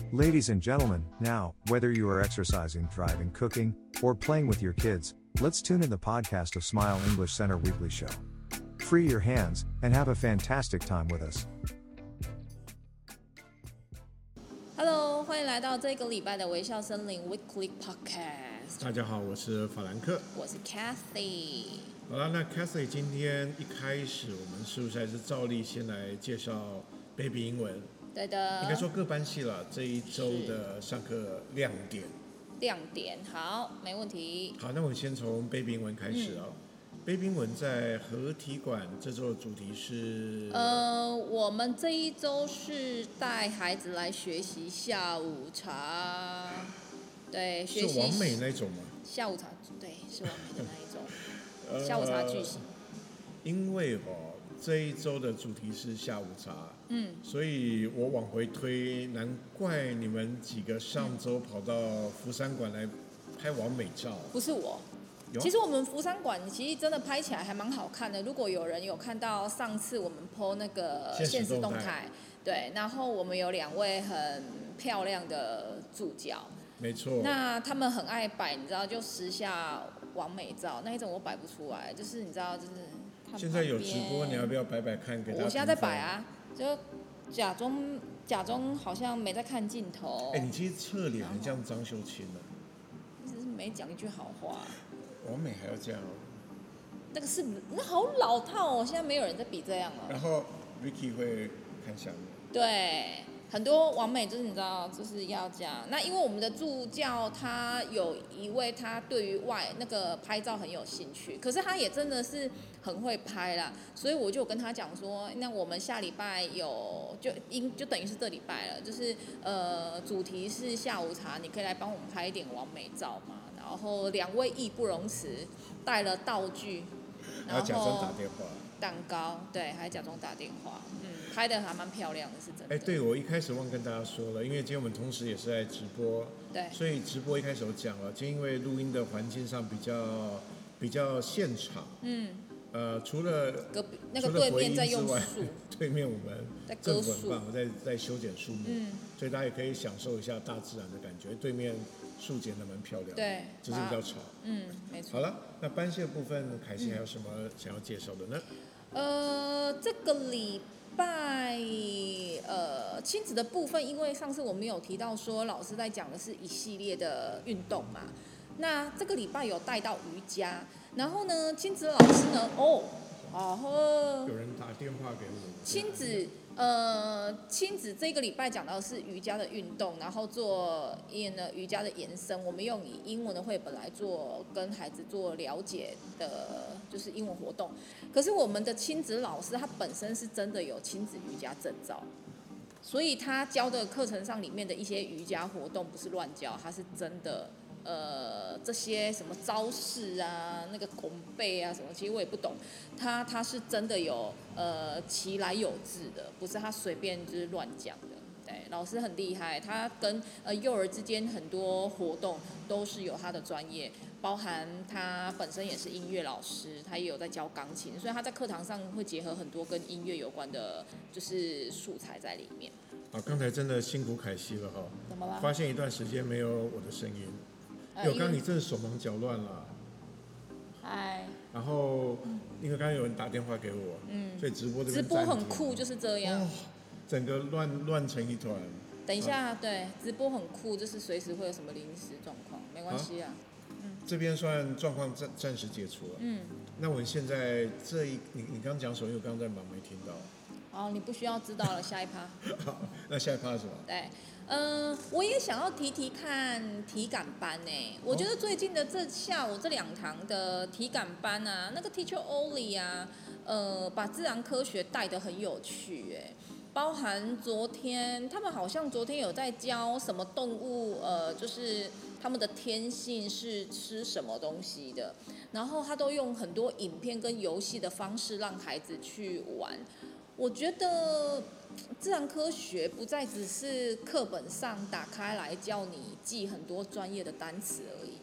Ladies and gentlemen, now, whether you are exercising, driving, cooking, or playing with your kids, let's tune in the podcast of Smile English Center Weekly Show. Free your hands and have a fantastic time with us. Hello， 欢迎来到这个礼拜的微笑森林 Weekly Podcast。 大家好，我是法兰克， 我是 Cathy。 好了，那 Cathy 今天一开始，我们是不是还是照例先来介绍 Baby 英文？ 对的， 应该说各班系了，这一周的上课亮点。 亮点，好，没问题。 好，那我们先从 Baby 英文开始哦。Baby 英文在合体馆这周的主题是我们这一周是带孩子来学习下午茶，对，学习是完美那种吗？ 下午茶，对，是完美的那一种，下午茶句型。 因为这一周的主题是下午茶，所以我往回推，难怪你们几个上周跑到福山馆来拍完美照。 不是我。其实我们福山馆其实真的拍起来还蛮好看的。如果有人有看到上次我们 po 那个限时动态，对，然后我们有2位很漂亮的助教， 没错。 那他们很爱摆，你知道，就时下完美照那一种，我摆不出来，就是你知道，就是现在有直播，你要不要摆摆看给大家？ 我现在在摆啊，就假装好像没在看镜头。 你其实侧脸很像张秀清的， 只是没讲一句好话。 完美还要这样那好老套哦，现在没有人在比这样了。 然后 Vicky 会看下面。 对，很多完美就是你知道，就是要这样。那因为我们的助教他有一位，他对于那个拍照很有兴趣，可是他也真的是很会拍啦，所以我就跟他讲说，那我们下礼拜就等于是这礼拜了，就是主题是下午茶，你可以来帮我们拍一点完美照嘛。然后2位义不容辞，带了道具，然后假装打电话， 蛋糕，对，还假装打电话，拍的还蛮漂亮的，是真的。 对，我一开始忘跟大家说了，因为今天我们同时也是在直播， 对， 所以直播一开始有讲了，今天因为录音的环境上比较现场，除了隔壁那个对面在用树， 对面我们政府很棒，在修剪树木，所以大家也可以享受一下大自然的感觉。对面树剪得蛮漂亮的， 对， 只是比较吵。 没错。 好了，那班系的部分，凯西还有什么想要介绍的呢？ 这个礼拜亲子的部分，因为上次我们有提到说老师在讲的是一系列的运动嘛，那这个礼拜有带到瑜伽，然后呢，亲子老师呢， 有人打电话给我。 亲子这个礼拜讲到的是瑜伽的运动，然后做瑜伽的延伸，我们用以英文的绘本来做跟孩子做了解的，就是英文活动。可是我们的亲子老师他本身是真的有亲子瑜伽证照，所以他教的课程上里面的一些瑜伽活动不是乱教，他是真的。这些什么招式啊，那个拱背啊什么，其实我也不懂。他是真的有其来有自的，不是他随便就是乱讲的。对，老师很厉害，他跟幼儿之间很多活动都是有他的专业，包含他本身也是音乐老师，他也有在教钢琴，所以他在课堂上会结合很多跟音乐有关的，就是素材在里面。 好，刚才真的辛苦凯西了哈。 怎么了？ 发现一段时间没有我的声音。刚刚你真的手忙脚乱了。 嗨。 然后，因为刚刚有人打电话给我，所以直播这边直播很酷，就是这样。 整个乱成一团。 等一下，对，直播很酷，就是随时会有什么临时状况，没关系啊。 这边算状况暂时解除了。那我们现在你刚讲什么？因为我刚刚在忙，没听到。 好，你不需要知道了，下一趴。 好，那下一趴是什么？ 对。我也想要提看体感班呢。我觉得最近的下午这2堂的体感班啊，那个 Teacher Oli 啊，把自然科学带得很有趣哎，包含他们好像昨天有在教什么动物，就是他们的天性是吃什么东西的，然后他都用很多影片跟游戏的方式让孩子去玩。我觉得自然科学不再只是课本上打开来叫你记很多专业的单词而已，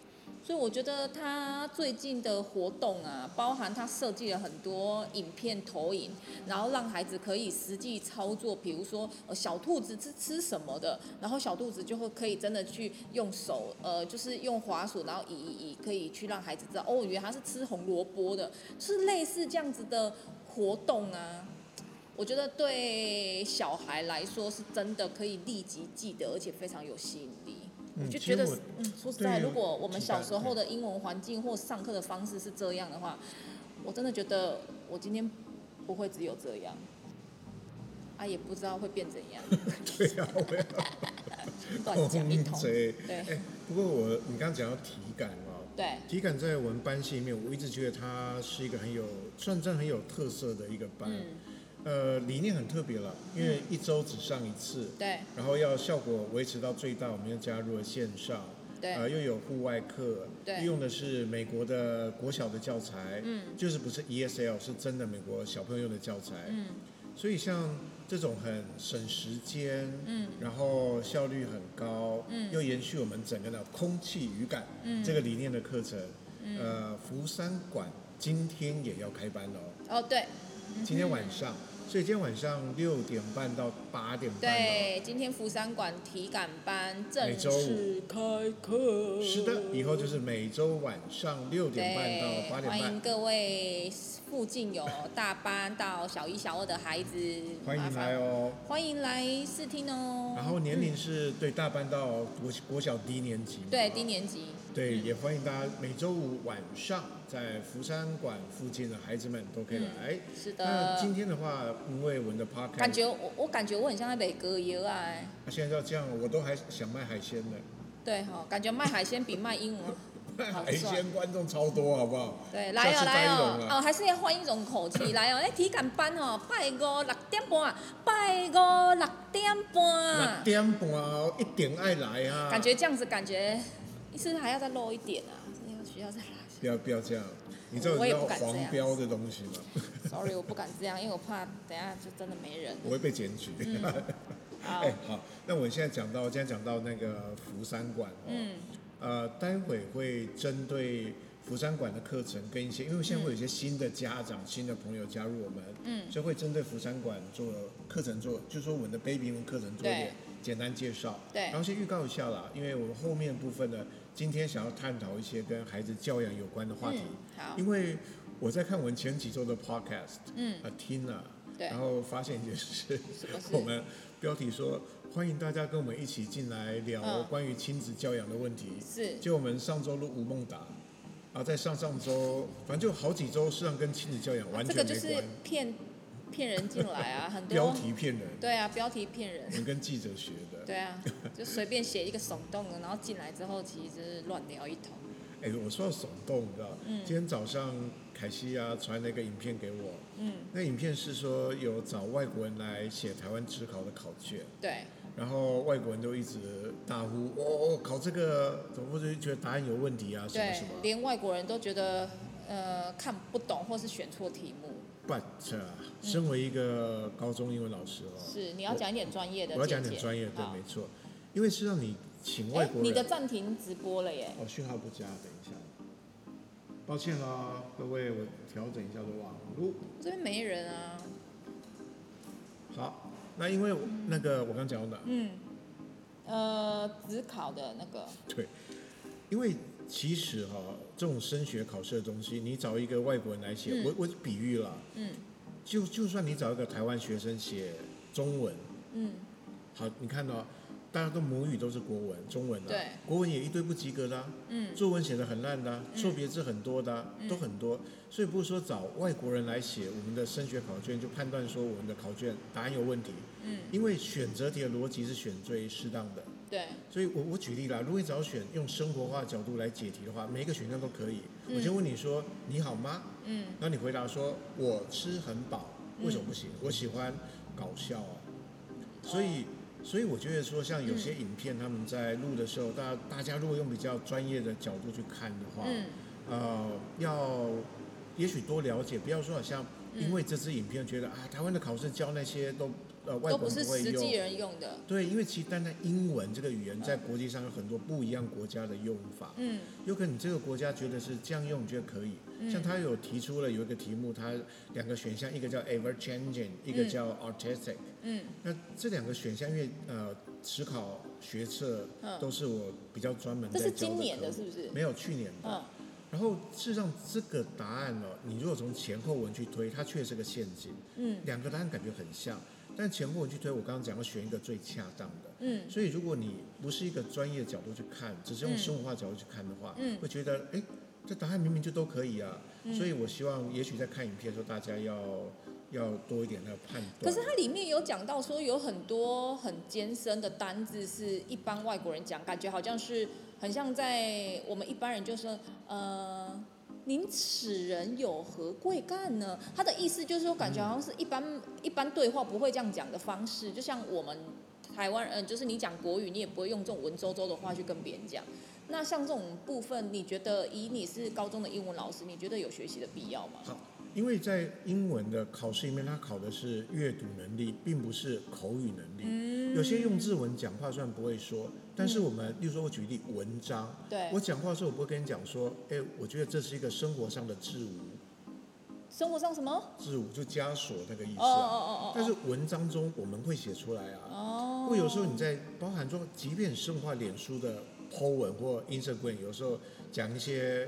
所以我觉得他最近的活动啊，包含他设计了很多影片投影，然后让孩子可以实际操作，比如说小兔子是吃什么的，然后小兔子就会可以真的去用手就是用滑鼠，然后移，可以去让孩子知道哦，原来他是吃红萝卜的，就是类似这样子的活动啊。我觉得对小孩来说是真的可以立即记得，而且非常有吸引力。我就觉得，说实在，如果我们小时候的英文环境或上课的方式是这样的话，我真的觉得我今天不会只有这样，啊，也不知道会变怎样。 对啊，我要乱讲一通。 对， 对。 不过你刚刚讲到体感哦， 对， 体感在我们班系里面，我一直觉得它是一个算真很有特色的一个班。理念很特别了，因为一周只上一次， 对， 然后要效果维持到最大，我们又加入了线上， 对， 又有户外课， 对， 用的是美国的国小的教材，就是不是 ESL， 是真的美国小朋友用的教材，所以像这种很省时间，然后效率很高，又延续我们整个的空气语感，这个理念的课程，福山馆今天也要开班了哦，对， 今天晚上。所以今天晚上6点半到8点半。 对，今天福山馆体感班正式开课。 是的，以后就是每周晚上6点半到8点半。 欢迎各位附近有大班到小1、小2的孩子， 欢迎来哦， 欢迎来试听哦。 然后年龄是对大班到国小低年级。 对，低年级。 对，也欢迎大家每周5晚上在福山馆附近的孩子们都可以来。 是的。 那今天的话，因为我们的 podcast， 感觉我感觉我很像在卖歌谣啊。 现在要这样，我都还想卖海鲜呢。 对哈，感觉卖海鲜比卖英文海鲜观众超多，好不好？ 对，来哦来哦，还是要换一种口气来哦。体感班哦，拜5 6点半，拜5 6点半。 6点半一定爱来啊！ 感觉这样子，感觉是还要再露一点啊，需要再来。 不要这样，你知道黄标的东西吗 ？Sorry， 我不敢这样，因为我怕等一下就真的没人。 我会被检举。好，那我现在讲到那个福山馆待会会针对福山馆的课程跟一些，因为现在会有一些新的家长、新的朋友加入我们，所以会针对福山馆做课程就是说我们的 baby 文课程做一点简单介绍。 对。 然后先预告一下啦，因为我们后面部分呢，今天想要探讨一些跟孩子教养有关的话题。 好。 因为我在看我们前几周的 podcast，听了，然后发现一件事，我们标题说欢迎大家跟我们一起进来聊关于亲子教养的问题。 是。 就我们上周录吴孟达，然后在上周，反正就好几周，实际上跟亲子教养完全没关。 这个就是骗人进来啊，很多标题骗人。 对啊，标题骗人。 我们跟记者学的。 对啊，就随便写一个耸动的，然后进来之后其实乱聊一通。 我说到耸动，你知道，今天早上凯西传了一个影片给我，那影片是说有找外国人来写台湾指考的考卷， 对， 然后外国人都一直大呼，考这个怎么会觉得答案有问题啊，什么什么， 连外国人都觉得看不懂或是选错题目。 But 身为一个高中英文老师是你要讲一点专业的， 我要讲点专业的，对，没错，因为是让你请外国人。 你的暂停直播了耶？ 讯号不佳，等一下，抱歉啦，各位，我调整一下网路。 这边没人啊。 好，那因为那个我刚讲到哪？ 指考的那个。 对，因为其实这种升学考试的东西，你找一个外国人来写，我比喻了，就算你找一个台湾学生写中文，好，你看到大家都母语都是国文、中文对， 国文也一堆不及格的作文写得很烂的错别字很多的都很多，所以不是说找外国人来写我们的升学考卷就判断说我们的考卷答案有问题，因为选择题的逻辑是选最适当的。 对， 所以我举例啦，如果你只要选用生活化的角度来解题的话，每一个选项都可以。我先问你说你好吗？然后你回答说我吃很饱，为什么不行？我喜欢搞笑啊。所以我觉得说，像有些影片他们在录的时候，大家如果用比较专业的角度去看的话，要也许多了解，不要说好像因为这支影片觉得台湾的考试教那些都外都不是国人不会实际用。 人用的。 对，因为其实单单英文这个语言在国际上有很多不一样国家的用法。有可能你这个国家觉得是这样用，你觉得可以。像他有提出了有一个题目，他2个选项，一个叫 ever changing，一个叫 artistic。那这2个选项，因为职考学测都是我比较专门在教的。 这是今年的，是不是？ 没有，去年的。然后事实上这个答案你如果从前后文去推，它确实是个陷阱。2个答案感觉很像，但前后文去推，我刚刚讲要选一个最恰当的。所以如果你不是一个专业角度去看，只是用生活化角度去看的话，会觉得这答案明明就都可以啊。所以我希望也许在看影片的时候，大家要多一点的判断。 可是它里面有讲到说，有很多很艰深的单字是一般外国人讲，感觉好像是很像在我们一般人就说您此人有何贵干呢？他的意思就是说，感觉好像是一般对话不会这样讲的方式，就像我们台湾人，就是你讲国语，你也不会用这种文绉绉的话去跟别人讲。那像这种部分，你觉得以你是高中的英文老师，你觉得有学习的必要吗？ 好，因为在英文的考试里面，它考的是阅读能力，并不是口语能力。有些用字文讲话虽然不会说，但是我们，例如说我举例文章， 对， 我讲话的时候，我不会跟你讲说，我觉得这是一个生活上的字无。 生活上什么？ 字无就枷锁那个意思但是文章中我们会写出来啊。或有时候你在包含说，即便生活化脸书的 po 文或 Instagram， 有时候讲一些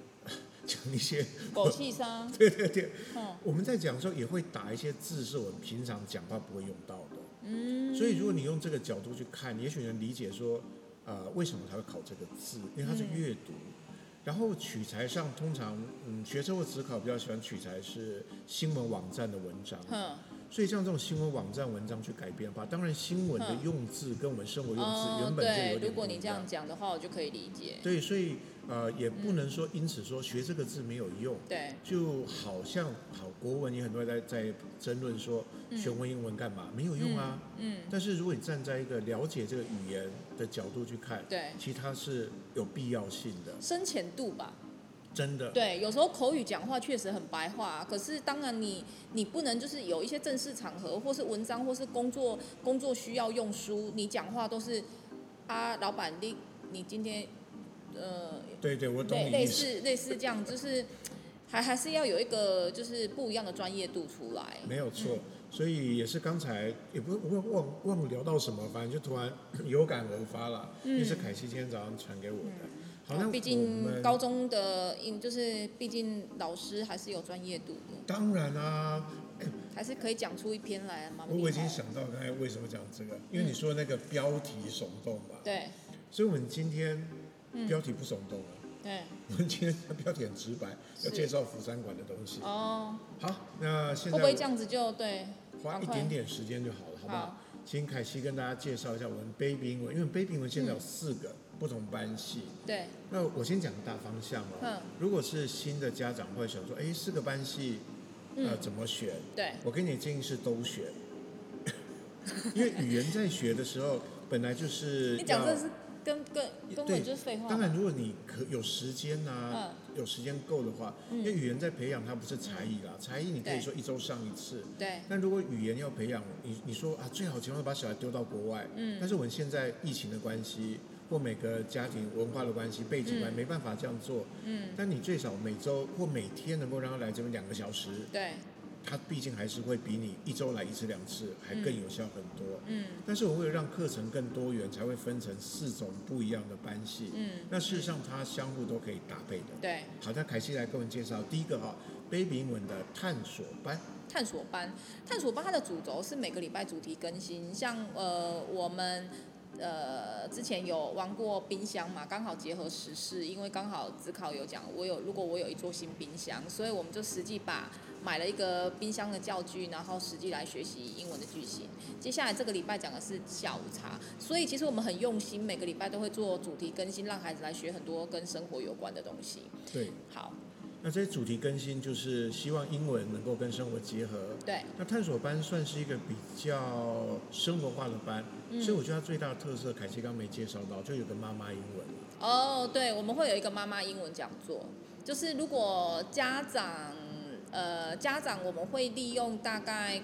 狗气伤。 对，我们在讲的时候也会打一些字是我们平常讲话不会用到的。所以如果你用这个角度去看，也许能理解说，为什么他会考这个字，因为它是阅读。然后取材上，通常学测或指考比较喜欢取材是新闻网站的文章。所以像这种新闻网站文章去改编吧，当然新闻的用字跟我们生活用字原本就有点不一样。 对，如果你这样讲的话，我就可以理解。 对，所以也不能说因此说学这个字没有用。 对， 就好像国文也很多人在争论说学文言文干嘛，没有用啊。但是如果你站在一个了解这个语言的角度去看， 对， 其实它是有必要性的。 深浅度吧。 真的。 对，有时候口语讲话确实很白话，可是当然你不能就是有一些正式场合，或是文章，或是工作需要用书，你讲话都是老板你今天对，我懂你意思。 类似这样，就是还是要有一个就是不一样的专业度出来。 没有错。所以也是刚才也不忘了聊到什么，反正就突然有感而发了。也是凯西今天早上传给我的。好，那毕竟高中的就是毕竟老师还是有专业度的。 当然啊， 还是可以讲出一篇来嘛。 我已经想到刚才为什么讲这个，因为你说那个标题耸动嘛。 对。 所以我们今天标题不耸动了。 对。 我们今天标题很直白，要介绍福山馆的东西。 好， 那现在会不会这样子就对？ 花一点点时间就好了，好不好？请凯西跟大家介绍一下我们 Baby 英文，因为 Baby 英文现在有4个不同班系。 对。 那我先讲个大方向如果是新的家长会想说，4个班系怎么选？ 对。 我给你的建议是都选。因为语言在学的时候本来就是你讲这是根本就是废话。 当然如果你有时间有时间够的话，因为语言在培养它不是才艺啦，才艺你可以说1周上1次。 对。 但如果语言要培养，你说最好情况把小孩丢到国外。但是我们现在疫情的关系，或每个家庭文化的关系、背景关系，没办法这样做。但你最少每周或每天能够让他来这边2个小时。 对。 它毕竟还是会比你1周来1次2次还更有效很多。但是我为了让课程更多元，才会分成4种不一样的班系。那事实上它相互都可以搭配的。 对。 好，那凯西来跟我们介绍第一个Baby 英文的探索班。 探索班它的主轴是每个礼拜主题更新，像我们之前有玩过冰箱嘛，刚好结合时事，因为刚好指考有讲如果我有一座新冰箱，所以我们就实际买了一个冰箱的教具，然后实际来学习英文的句型。接下来这个礼拜讲的是下午茶，所以其实我们很用心，每个礼拜都会做主题更新，让孩子来学很多跟生活有关的东西。 对。 好。 那这些主题更新就是希望英文能够跟生活结合。 对。 那探索班算是一个比较生活化的班，所以我觉得它最大的特色，凯西刚没介绍到，就有个妈妈英文。 对，我们会有一个妈妈英文讲座，就是如果家长我们会利用大概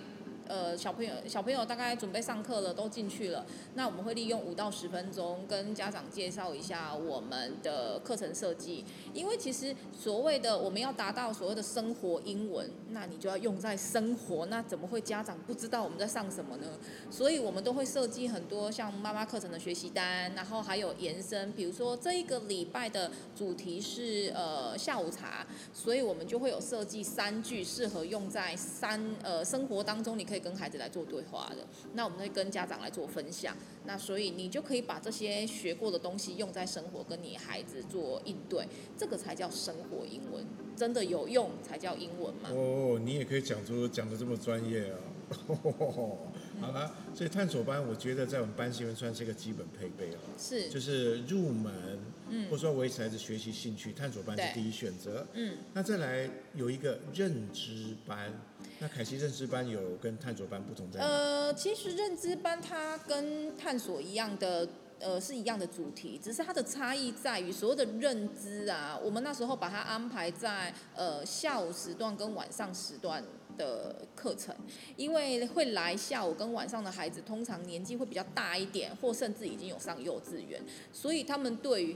小朋友大概准备上课了，都进去了，那我们会利用5到10分钟跟家长介绍一下我们的课程设计。因为其实所谓的我们要达到所谓的生活英文，那你就要用在生活，那怎么会家长不知道我们在上什么呢？所以我们都会设计很多像妈妈课程的学习单，然后还有延伸，比如说这一个礼拜的主题是下午茶，所以我们就会有设计3句适合用在生活当中，你可以跟孩子来做对话的。那我们会跟家长来做分享，那所以你就可以把这些学过的东西用在生活，跟你孩子做应对，这个才叫生活英文，真的有用才叫英文嘛。 哦，你也可以讲得这么专业啊。好了，所以探索班我觉得在我们班级里面算是一个基本配备了，就是入门，或者说维持孩子学习兴趣，探索班是第一选择。那再来有一个认知班，那凯西认知班有跟探索班不同在哪？ 其实认知班它跟探索一样的。是一样的主题，只是它的差异在于所谓的认知啊，我们那时候把它安排在下午时段跟晚上时段的课程，因为会来下午跟晚上的孩子通常年纪会比较大一点，或甚至已经有上幼稚园，所以他们对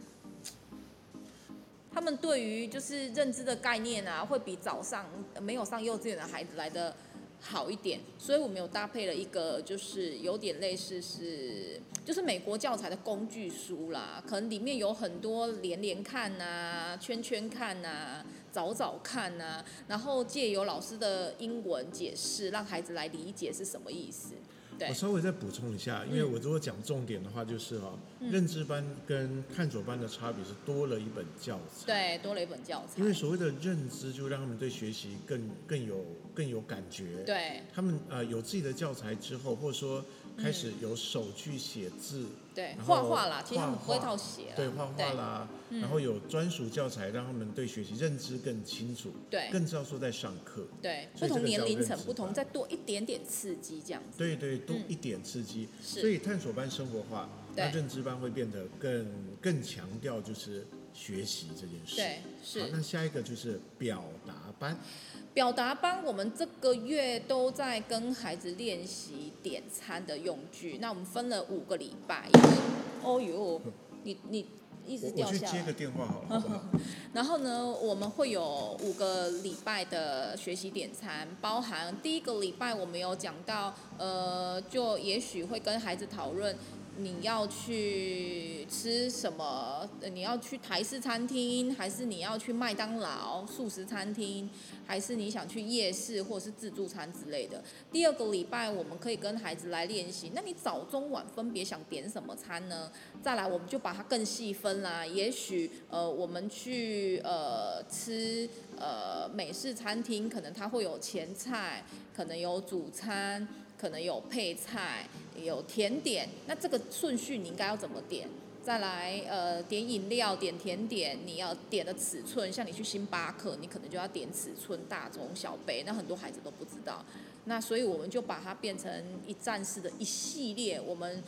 于就是认知的概念啊，会比早上没有上幼稚园的孩子来的好一点，所以我们有搭配了一个就是有点类似就是美国教材的工具书啦，可能里面有很多连连看啊、圈圈看啊、找找看啊，然后借由老师的英文解释，让孩子来理解是什么意思。 我稍微再补充一下，因为我如果讲重点的话，就是认知班跟探索班的差别是多了一本教材。 对，多了一本教材。 因为所谓的认知，就让他们对学习更有感觉。 对。 他们有自己的教材之后，或者说开始有手去写字。 对，画画啦，其实他们不会套写啦。 对，画画啦，然后有专属教材，让他们对学习认知更清楚， 对， 更知道说在上课。 对，不同年龄层不同，再多一点点刺激这样子。 对，多一点刺激。所以探索班生活化，那认知班会变得更强调就是学习这件事。 对，是。 好，那下一个就是表达班。 表达班我们这个月都在跟孩子练习点餐的用句，那我们分了5个礼拜。哦呦，你一直掉下来。 我去接个电话好了，好不好？ 然后呢，我们会有5个礼拜的学习点餐，包含第1个礼拜我们有讲到，就也许会跟孩子讨论。你要去吃什么？你要去台式餐厅，还是你要去麦当劳素食餐厅，还是你想去夜市或者是自助餐之类的？第2个礼拜我们可以跟孩子来练习。那你早中晚分别想点什么餐呢？再来我们就把它更细分啦。也许我们去吃美式餐厅，可能它会有前菜，可能有主餐，可能有配菜。有甜点，那这个顺序你应该要怎么点？再来点饮料、点甜点，你要点的尺寸，像你去星巴克，你可能就要点尺寸大、中、小杯，那很多孩子都不知道。那所以我们就把它变成一站式的一系列，我们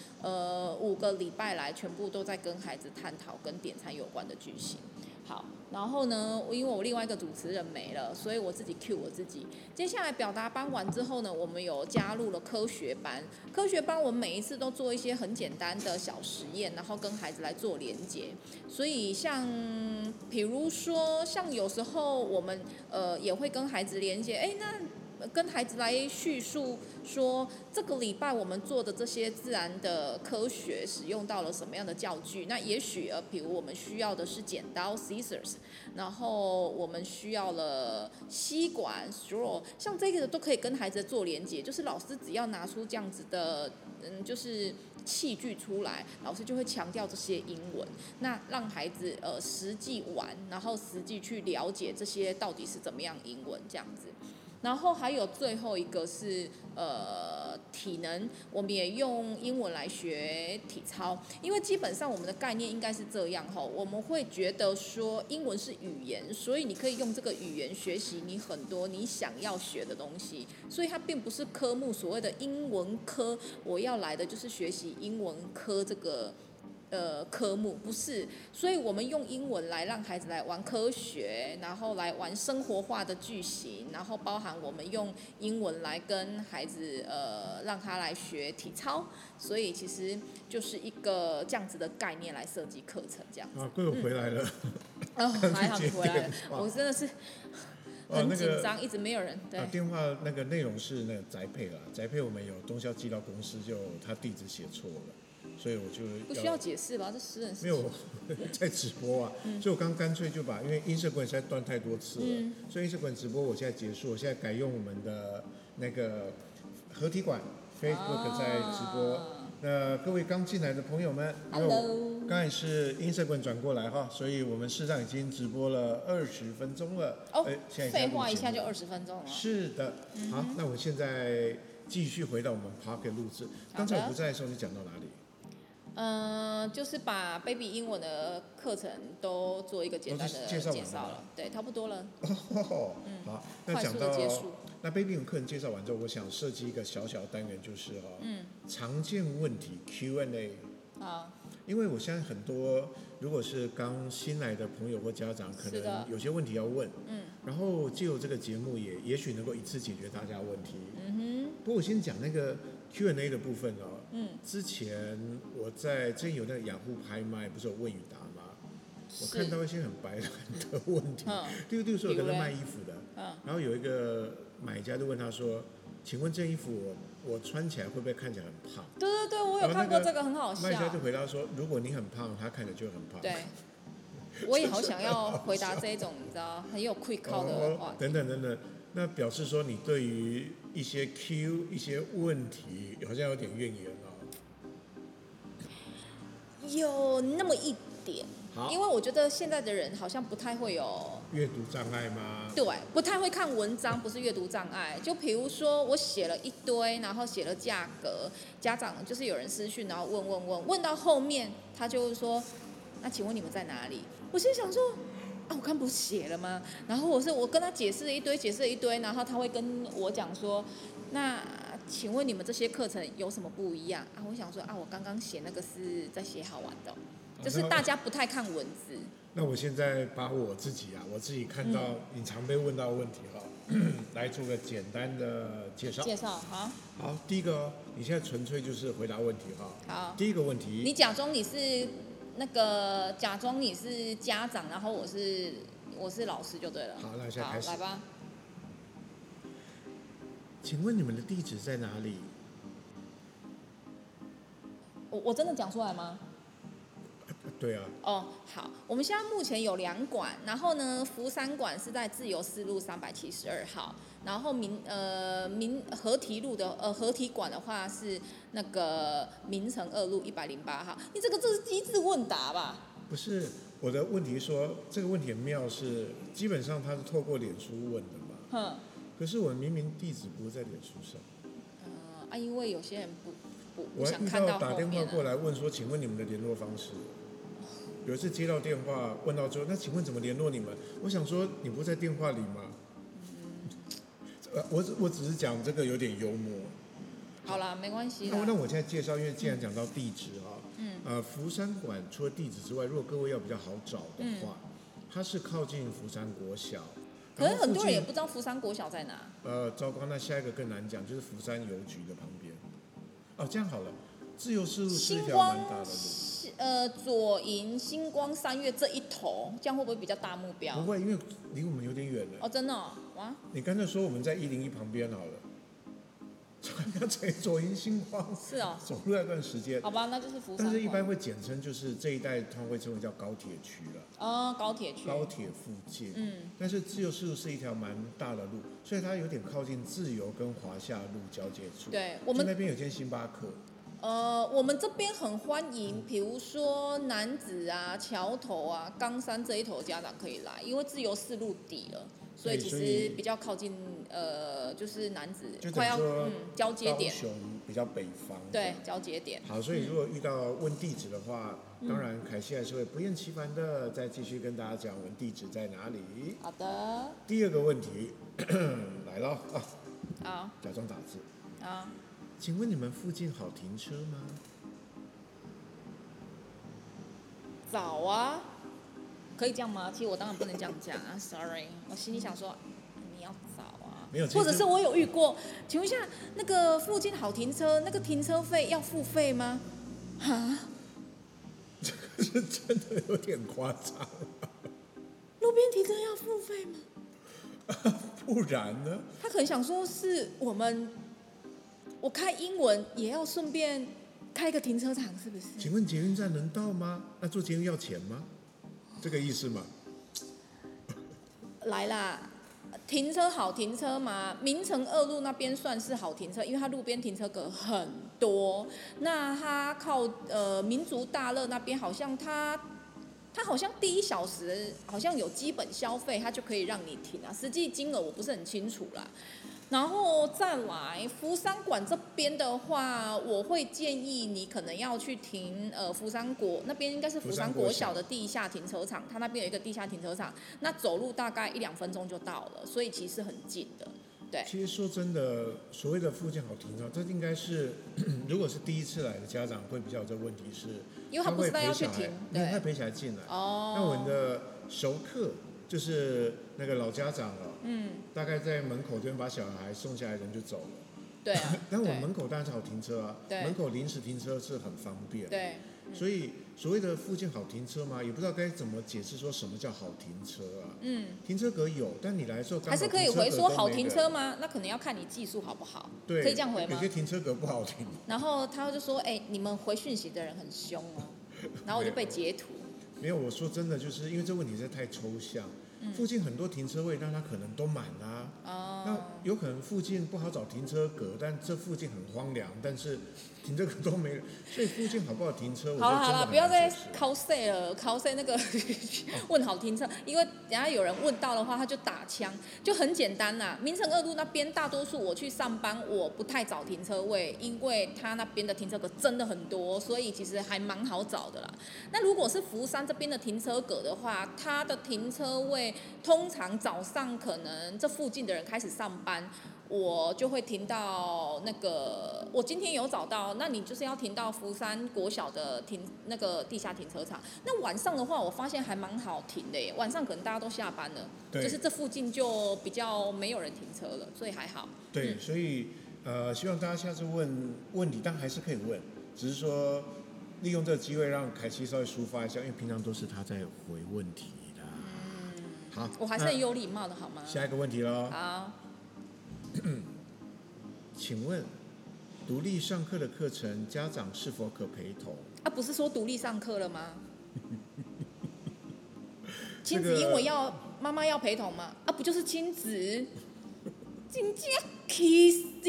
5个礼拜来全部都在跟孩子探讨跟点餐有关的句型。好，然后呢，因为我另外一个主持人没了，所以我自己 cue 我自己。接下来表达班完之后呢，我们有加入了科学班。科学班我们每一次都做一些很简单的小实验，然后跟孩子来做连结。所以比如说像有时候我们也会跟孩子连接，那跟孩子来叙述说这个礼拜我们做的这些自然的科学使用到了什么样的教具。那也许比如我们需要的是剪刀 scissors， 然后我们需要了吸管 straw， 像这个都可以跟孩子做连结，就是老师只要拿出这样子的就是器具出来，老师就会强调这些英文，那让孩子实际玩，然后实际去了解这些到底是怎么样英文这样子。然后还有最后一个是体能，我们也用英文来学体操，因为基本上我们的概念应该是这样我们会觉得说英文是语言，所以你可以用这个语言学习你很多你想要学的东西，所以它并不是科目所谓的英文科，我要来的就是学习英文科这个科目，不是，所以我们用英文来让孩子来玩科学，然后来玩生活化的句型，然后包含我们用英文来跟孩子让他来学体操，所以其实就是一个这样子的概念来设计课程这样子。 各位回来了， 还好你回来了，我真的是很紧张，一直没有人。对， 电话那个内容是那个宅配啦，宅配我们有东西寄到公司，就他地址写错了，所以我就不需要解释吧，这私人事情。 没有在直播啊，所以我刚干脆就把，因为音色馆实在断太多次了，所以音色馆直播我现在结束，我现在改用我们的那个合体馆 Facebook 在直播。那各位刚进来的朋友们，因为我刚才是音色馆转过来哈，所以我们事实上已经直播了20分钟了。现在废话一下就20分钟了。 是的，好，那我现在继续回到我们 Pocket 录制。刚才我不在的时候，你讲到哪里？ 就是把 Baby 英文的课程都做一个简单的介绍了，对，差不多了。 好，那讲到快速的结束。 那 Baby 英文课程介绍完之后，我想设计一个小小的单元，就是常见问题 Q&A。因为我相信很多如果是刚新来的朋友或家长，可能有些问题要问，然后借由这个节目也许能够一次解决大家问题。不过我先讲那个 Q&A 的部分哦。之前我在之前有那个雅虎拍卖，不是有问与答吗？我看到一些很白烂的问题，例如说有个人卖衣服的，然后有一个买家就问他说：“请问这衣服我穿起来会不会看起来很胖？” 对对对，我有看过这个，很好笑。 卖家就回答说：“如果你很胖，他看着就很胖。” 对，我也好想要回答这种你知道很有 quick call 的话题。 等等，那表示说你对于一些 Q 一些问题好像有点怨言哦。 有那么一点。因为我觉得现在的人好像不太会有阅读障碍吗？ 对，不太会看文章，不是阅读障碍。就比如说我写了一堆，然后写了价格，家长就是有人私讯，然后问到后面，他就说：“那请问你们在哪里？”我心想说：“我刚不是写了吗？”然后我跟他解释了一堆，然后他会跟我讲说：“那请问你们这些课程有什么不一样？”我想说我刚刚写那个是在写好玩的。就是大家不太看文字。 那我现在把我自己看到你常被问到的问题来做个简单的介绍。 好， 第一个你现在纯粹就是回答问题好， 第一个问题， 你假装你是家长，然后我是老师就对了。 好，那现在开始。 来吧。 请问你们的地址在哪里？ 我真的讲出来吗？ 对啊。 好，我们现在目前有2馆，然后呢，福山馆是在自由四路372号，然后合体路的合体馆的话是那个明城2路108号。你这是机智问答吧？ 不是，我的问题说这个问题很妙，是基本上他是透过脸书问的嘛。可是我明明地址不是在脸书上。 因为有些人不想看到后面。 打电话过来问说，请问你们的联络方式？有一次接到电话问到之后，那请问怎么联络你们？我想说你不在电话里吗？我只是讲这个有点幽默。 好啦，没关系。 那我现在介绍，因为既然讲到地址福山馆除了地址之外，如果各位要比较好找的话，它是靠近福山国小。 可是很多人也不知道福山国小在哪。 糟糕，那下一个更难讲，就是福山邮局的旁边。这样好了，自由市路是一条蛮大的路。 左营星光3月这一头，这样会不会比较大目标？ 不会，因为离我们有点远了。 真的哇！ 你刚才说我们在101旁边好了，要走左营星光是走路那段时间。 好吧，那就是福山。 但是一般会简称，就是这一带它会称为叫高铁区了。 高铁区。 高铁附近。但是自由市路是一条蛮大的路，所以它有点靠近自由跟华夏路交界处。 对，我们那边有间星巴克。 我们这边很欢迎，比如说楠梓桥头冈山这一头的家长可以来，因为自由4路底了，所以其实比较靠近就是楠梓快要交接点。 高雄比较北方。 对，交接点。 好，所以如果遇到问地址的话，当然凯西还是会不厌其烦的再继续跟大家讲我们地址在哪里。 好的。 第2个问题来了假装打字。请问你们附近好停车吗？ 早啊，可以这样吗？其实我当然不能这样讲啊，sorry， 我心里想说你要早啊， 没有， 或者是我有遇过，请问一下那个附近好停车，那个停车费要付费吗？哈？ 这个是真的有点夸张。 路边停车要付费吗？ 不然呢？ 他可能想说是我开英文也要顺便开个停车场，是不是？ 请问捷运站能到吗？那坐捷运要钱吗？这个意思吗？ 来啦，停车好停车嘛，明诚二路那边算是好停车，因为它路边停车格很多。那它靠民族大乐那边好像它好像第1小时好像有基本消费，它就可以让你停啊，实际金额我不是很清楚啦。然后再来福山馆这边的话，我会建议你可能要去停福山国那边应该是福山国小的地下停车场，它那边有一个地下停车场，那走路大概1-2分钟就到了，所以其实很近的。对， 其实说真的，所谓的附近好停车，这应该是如果是第一次来的家长会比较有这个问题是， 因为他不知道要去停， 对，他陪小孩进来。 哦。 那我们的熟客就是那个老家长了，大概在门口这边把小孩送下来，人就走了。 对啊。 但我门口当然是好停车啊， 对， 门口临时停车是很方便。 对。 所以所谓的附近好停车嘛，也不知道该怎么解释说什么叫好停车啊。停车格有，但你来的时候刚好还是可以回说好停车吗？那可能要看你技术好不好。 对， 可以这样回吗？ 有些停车格不好停。 然后他就说：“你们回讯息的人很凶哦。”然后我就被截图。 没有，我说真的，就是因为这问题实在太抽象。附近很多停车位，但它可能都满啦。那有可能附近不好找停车格，但这附近很荒凉，但是停车格都没了，所以附近好不好停车？ 好了，不要再 cos 了 ，cos 那个问好停车，因为等下有人问到的话，他就打枪，就很简单啦。明诚2路那边，大多数我去上班，我不太找停车位，因为他那边的停车格真的很多，所以其实还蛮好找的啦。那如果是福山这边的停车格的话，它的停车位通常早上可能这附近的人开始上班，我就会停到那个，我今天有找到，那你就是要停到福山国小的那个地下停车场。那晚上的话，我发现还蛮好停的耶，晚上可能大家都下班了，就是这附近就比较没有人停车了，所以还好。 对，所以希望大家下次问问题，但还是可以问，只是说利用这个机会让凯西稍微抒发一下，因为平常都是他在回问题的。好， 我还是很有礼貌的，好吗？ 下一个问题喽。 好。 请问，独立上课的课程，家长是否可陪同？ 不是说独立上课了吗？亲子英文妈妈要陪同吗？不就是亲子？真正气死！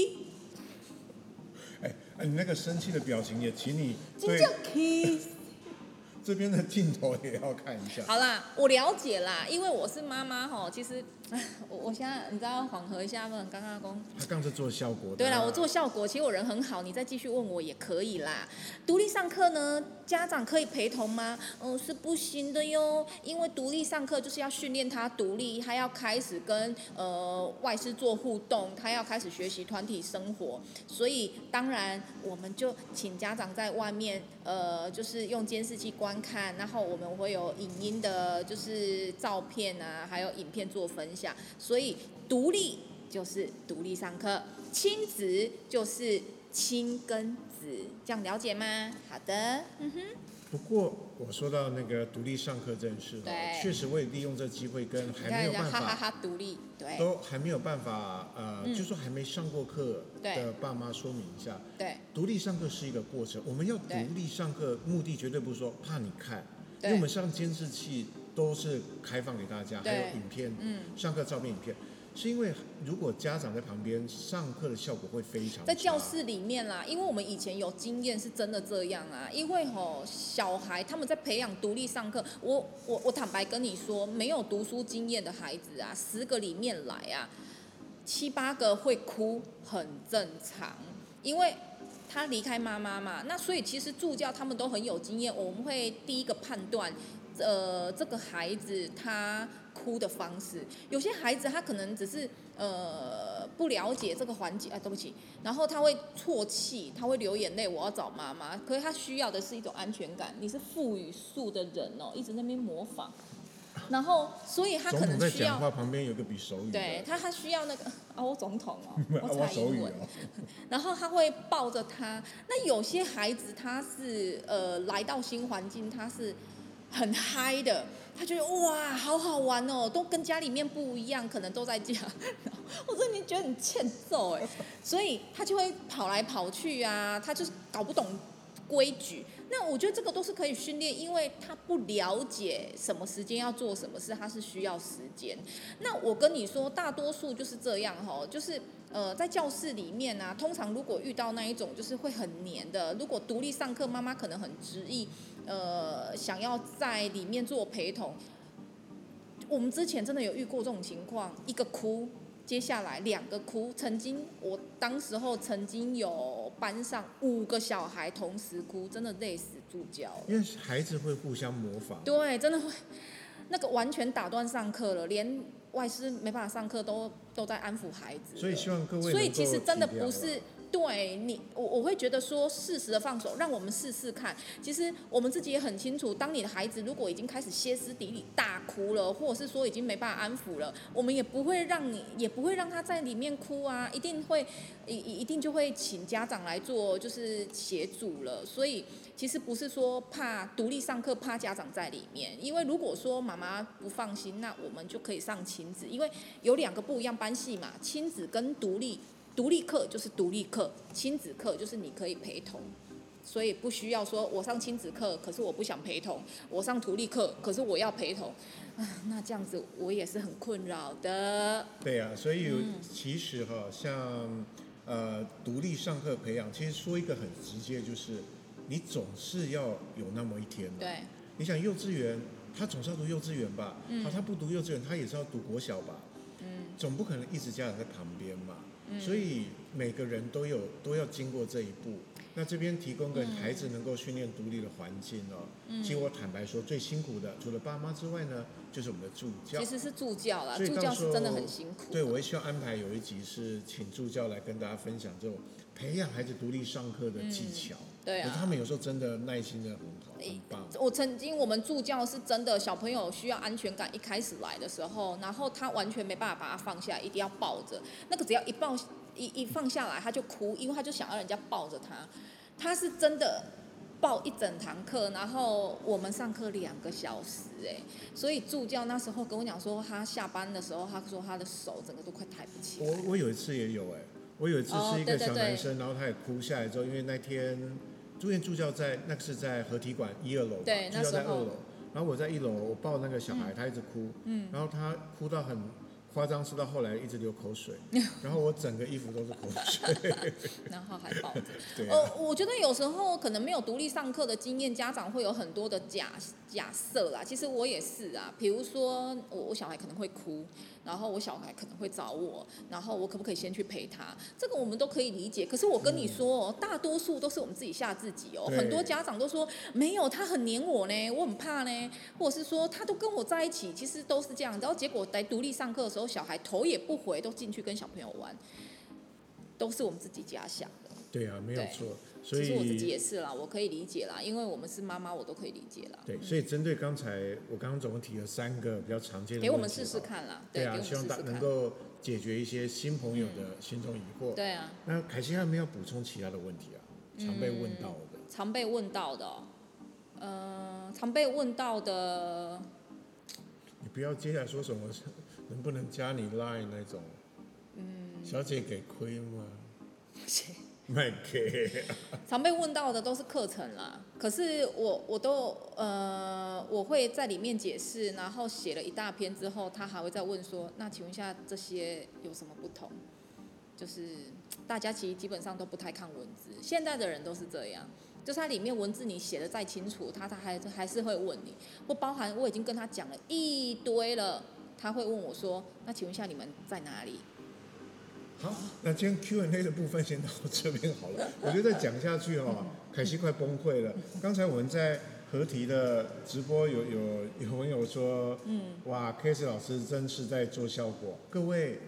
你那个生气的表情也请你真正气死！ 这边的镜头也要看一下。 好啦，我了解啦，因为我是妈妈吼，其实我现在你知道缓和一下吗？刚刚讲他刚是做效果的。 对啦，我做效果，其实我人很好，你再继续问我也可以啦。独立上课呢，家长可以陪同吗？是不行的哟，因为独立上课就是要训练他独立，他要开始跟外师做互动，他要开始学习团体生活，所以当然我们就请家长在外面就是用监视器观看，然后我们会有影音的，就是照片啊，还有影片做分享。所以独立就是独立上课，亲子就是亲跟子，这样了解吗？好的， 不过我说到那个独立上课这件事，确实我也利用这机会跟还没有办法， 哈哈哈独立，对， 都还没有办法就说还没上过课的爸妈说明一下， 对， 独立上课是一个过程，我们要独立上课，目的绝对不是说怕你看，因为我们上监视器都是开放给大家，还有影片，上课照片、影片。是因为如果家长在旁边上课的效果会非常差， 在教室里面啦，因为我们以前有经验是真的这样啊，因为小孩他们在培养独立上课，我坦白跟你说，没有读书经验的孩子啊，10个里面来啊，7、8个会哭很正常，因为他离开妈妈嘛，那所以其实助教他们都很有经验，我们会第一个判断这个孩子他哭的方式，有些孩子他可能只是不了解这个环境，对不起，然后他会啜泣，他会流眼泪，我要找妈妈。可是他需要的是一种安全感，你是腹语术的人哦，一直在那边模仿，然后所以他可能需要。 总统在讲话旁边有个比手语的。 对他需要那个我总统哦，我我蔡英文，然后他会抱着他。那有些孩子他是来到新环境，他是很嗨的。他觉得哇，好好玩哦，都跟家里面不一样，可能都在家。我真的觉得很欠揍哎，所以他就会跑来跑去啊，他就是搞不懂规矩。那我觉得这个都是可以训练，因为他不了解什么时间要做什么事，他是需要时间。那我跟你说，大多数就是这样哈，就是在教室里面啊，通常如果遇到那一种就是会很黏的，如果独立上课，妈妈可能很执意。想要在里面做陪同，我们之前真的有遇过这种情况，一个哭，接下来2个哭。我当时候曾经有班上5个小孩同时哭，真的累死助教了。 因为孩子会互相模仿。 对，真的会，那个完全打断上课了，连外师没办法上课都在安抚孩子。 所以希望各位， 所以其实真的不是。对你，我会觉得说适时的放手，让我们试试看。其实我们自己也很清楚，当你的孩子如果已经开始歇斯底里大哭了，或者是说已经没办法安抚了，我们也不会让他在里面哭啊，一定就会请家长来做就是协助了。所以其实不是说怕独立上课，怕家长在里面，因为如果说妈妈不放心，那我们就可以上亲子，因为有2个不一样班系嘛，亲子跟独立课就是独立课，亲子课就是你可以陪同，所以不需要说我上亲子课，可是我不想陪同；我上独立课，可是我要陪同。那这样子我也是很困扰的。 对啊，所以其实像独立上课培养，其实说一个很直接，就是你总是要有那么一天。 对。 你想幼稚园，他总是要读幼稚园吧？好，他不读幼稚园，他也是要读国小吧？总不可能一直家长在旁边嘛。所以每个人都要经过这一步。那这边提供给孩子能够训练独立的环境哦。其实我坦白说，最辛苦的除了爸妈之外呢，就是我们的助教。 其实是助教啦，助教是真的很辛苦。 对，我也希望安排有一集是请助教来跟大家分享这种培养孩子独立上课的技巧。 对啊， 他们有时候真的耐心的很好，很棒。 我们助教是真的，小朋友需要安全感，一开始来的时候，然后他完全没办法把他放下，一定要抱着。那个只要一放下来，他就哭，因为他就想要人家抱着他。他是真的抱一整堂课，然后我们上课2个小时，所以助教那时候跟我讲说，他下班的时候，他说他的手整个都快抬不起来。 我有一次也有我有一次是一个小男生，然后他也哭下来之后，因为那天住院助教那个是在合体馆1、2楼， 对， 助教在2楼，然后我在1楼，我抱那个小孩，他一直哭，然后他哭到很夸张，是到后来一直流口水，然后我整个衣服都是口水， 然后还抱着。 对啊， 我觉得有时候可能没有独立上课的经验，家长会有很多的假设啦。其实我也是啊，比如说我小孩可能会哭，然后我小孩可能会找我，然后我可不可以先去陪他？这个我们都可以理解。可是我跟你说，大多数都是我们自己吓自己哦。很多家长都说没有，他很黏我呢，我很怕呢，或者是说他都跟我在一起，其实都是这样。然后结果来独立上课的时候，小孩头也不回，都进去跟小朋友玩，都是我们自己假想的。 对啊，没有错。所以其实我自己也是啦，我可以理解啦，因为我们是妈妈，我都可以理解啦。 对，所以针对我刚刚总共提了3个比较常见的问题， 给我们试试看啦。 对啊，希望大家能够解决一些新朋友的心中疑惑。 对啊。 那凯西还有没有补充其他的问题啊？常被问到的。 常被问到的常被问到的。 你不要接下来说什么能不能加你 Line 那种。小姐给亏吗？卖给。 常被问到的都是课程啦，可是我会在里面解释，然后写了一大篇之后，他还会再问说，那请问一下这些有什么不同？就是大家其实基本上都不太看文字，现在的人都是这样，就是它里面文字你写的再清楚，他还是会问你，或包含我已经跟他讲了一堆了，他会问我说，那请问一下你们在哪里？ 好，那今天 Q&A 的部分先到这边好了。我觉得再讲下去凯西快崩溃了。刚才我们在合体的直播有网友说，哇 ，Casey 老师真是在做效果。各位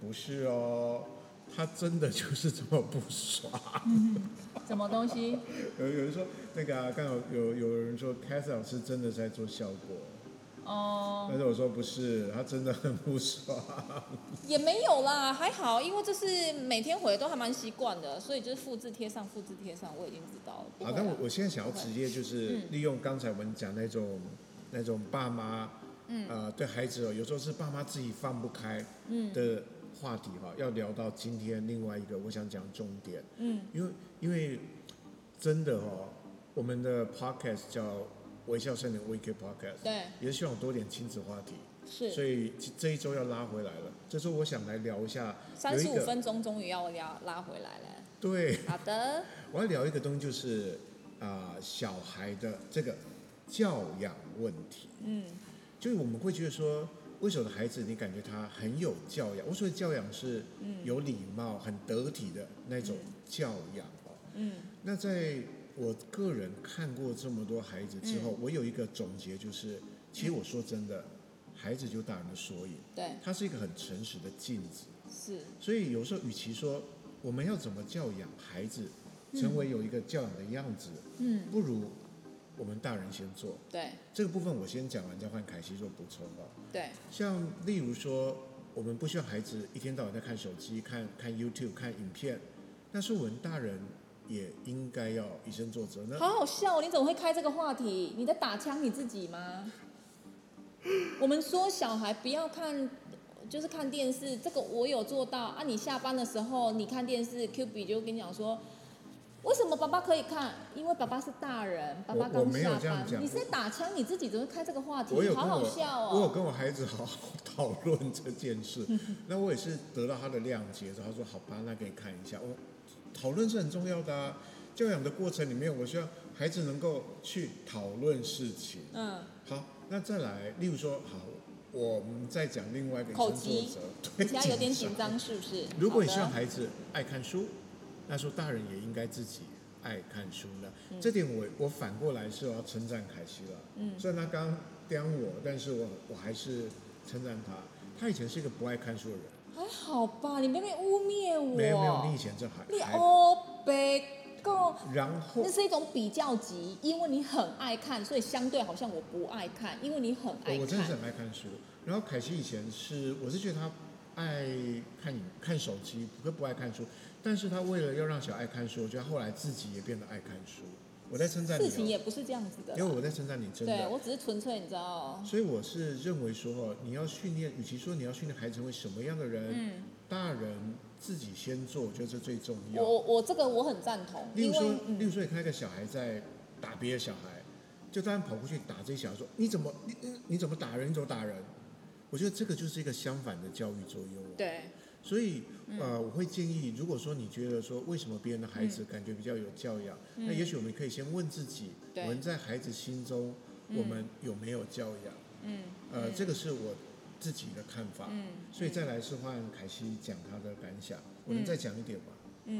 不是哦，他真的就是这么不爽。 什么东西？ 有人说那个刚好有人说 Kathy 老师真的在做效果。但是我说不是，他真的很不爽。 也没有啦，还好，因为这是每天回都还蛮习惯的，所以就是复制贴上，我已经知道了。 好，但我现在想要直接就是利用刚才我们讲那种爸妈，对孩子有时候是爸妈自己放不开的话题要聊到今天另外一个我想讲重点，因为真的我们的 podcast 叫微笑森林 Weekly Podcast， 对， 也是希望多点亲子话题， 是， 所以这一周要拉回来了。这周我想来聊一下 ，35分钟终于要拉回来了。 对， 好的， 我要聊一个东西，就是小孩的这个教养问题。就是我们会觉得说，为什么孩子你感觉他很有教养？我所谓教养是有礼貌、很得体的那种教养那在我个人看过这么多孩子之后，我有一个总结，就是其实我说真的，孩子就是大人的缩影， 对， 他是一个很诚实的镜子， 是， 所以有时候与其说我们要怎么教养孩子，成为有一个教养的样子，不如我们大人先做。 对， 这个部分我先讲完，再换凯西做补充对， 像例如说，我们不需要孩子一天到晚在看手机、看 YouTube、看影片，但是我们大人也应该要以身作则呢。 好好笑哦！你怎么会开这个话题？你在打枪你自己吗？我们说小孩不要看，就是看电视，这个我有做到啊。你下班的时候你看电视 ，Q B 就跟你讲说，为什么爸爸可以看？因为爸爸是大人，爸爸刚下班。你是在打枪你自己，怎么会开这个话题？好好笑哦！ 我有跟我孩子好好讨论这件事，那我也是得到他的谅解，然后他说好吧，那给你看一下。讨论是很重要的啊，教养的过程里面，我需要孩子能够去讨论事情。好，那再来，例如说，好，我们再讲另外一个以身作则。 对，现在有点紧张，是不是？ 如果你希望孩子爱看书，那说大人也应该自己爱看书呢。这点我反过来是我要称赞凯西了。虽然他刚刁我，但是我还是称赞他。他以前是一个不爱看书的人。 还好吧，你没有污蔑我。 没有，你以前这你哦别讲。 然后那是一种比较级，因为你很爱看，所以相对好像我不爱看，因为你很爱看。 我真的是很爱看书。然后凯西以前我是觉得他爱看手机，不爱看书。但是他为了要让小孩爱看书，我觉得后来自己也变得爱看书。我在称赞你。 事情也不是这样子的。 因为我在称赞你，真的。 对，我只是纯粹你知道。 所以我是认为说，你要训练，与其说你要训练孩子成为什么样的人，大人自己先做，我觉得这最重要。 我这个我很赞同。 例如说，你看一个小孩在打别的小孩，就当然跑过去打这小孩说你怎么打人？你怎么打人？我觉得这个就是一个相反的教育作用。 对。 所以我会建议，如果说你觉得说为什么别人的孩子感觉比较有教养，那也许我们可以先问自己，我们在孩子心中，我们有没有教养？这个是我自己的看法。所以再来是换凯西讲他的感想，我能再讲一点吗？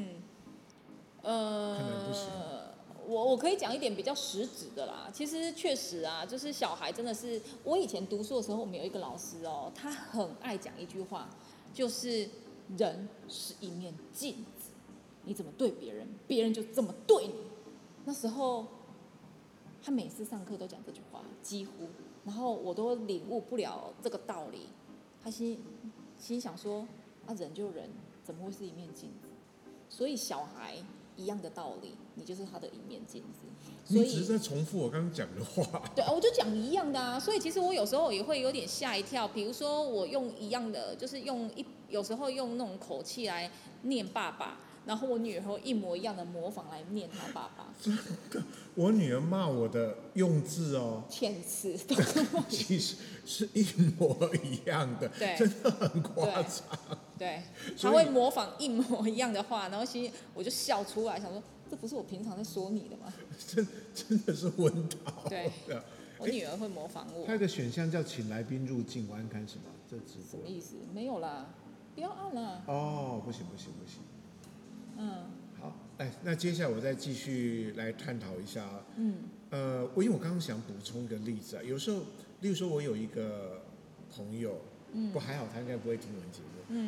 看来不行。 我可以讲一点比较实质的啦。其实确实啊，就是小孩真的是，我以前读书的时候，我们有一个老师他很爱讲一句话。就是人是一面镜子，你怎么对别人，别人就这么对你。那时候他每次上课都讲这句话，几乎，然后我都领悟不了这个道理。他心想说，人就人，怎么会是一面镜子？所以小孩一样的道理，你就是他的一面镜子。 你只是在重复我刚刚讲的话。 对，我就讲一样的啊。所以其实我有时候也会有点吓一跳。比如说我用一样的，就是有时候用那种口气来念爸爸，然后我女儿会一模一样的模仿来念她爸爸。 真的，我女儿骂我的用字遣词其实是一模一样的， 对， 真的很夸张。 对，她会模仿一模一样的话，然后我就笑出来，想说这不是我平常在说你的吗？ 真的是昏倒。 对，我女儿会模仿我。 它有个选项叫请来宾入境，我按看什么？这直播什么意思？没有啦，不要按啦。 不行。好，那接下来我再继续来探讨一下。因为我刚刚想补充一个例子啊，有时候，例如说我有一个朋友，不还好，他应该不会听我们节目。